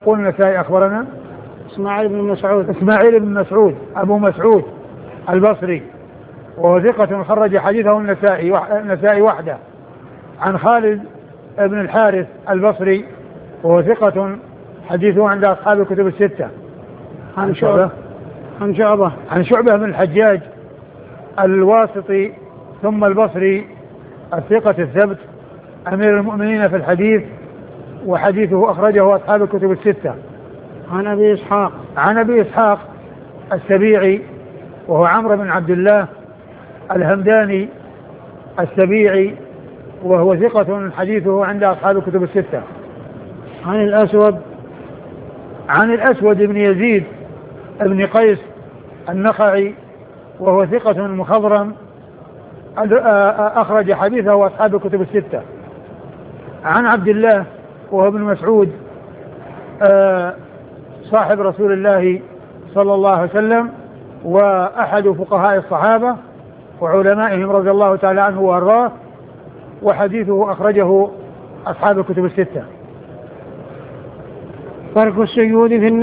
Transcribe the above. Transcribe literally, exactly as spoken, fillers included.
يقول النسائي أخبرنا إسماعيل بن مسعود إسماعيل بن مسعود أبو مسعود البصري، وهو ثقة خرج حديثه النسائي النسائي وحده. عن خالد بن الحارث البصري، وهو ثقة حديثه عند أصحاب الكتب الستة. عن شعبة عن شعبة عن شعبة بن الحجاج الواسطي ثم البصري الثقة الثبت أمير المؤمنين في الحديث، وحديثه أخرجه أصحاب الكتب الستة. عن أبي إسحاق عن أبي إسحاق السبيعي، وهو عمرو بن عبد الله الهمداني السبيعي، وهو ثقة حديثه عند أصحاب الكتب الستة. عن الأسود عن الأسود بن يزيد بن قيس النخعي، وهو ثقة مخضرم أخرج حديثه أصحاب الكتب الستة. عن عبد الله وهو ابن مسعود صاحب رسول الله صلى الله عليه وسلم، وأحد فقهاء الصحابة وعلمائهم رضي الله تعالى عنه وأرضاه، وحديثه أخرجه أصحاب الكتب الستة. ترك السجود في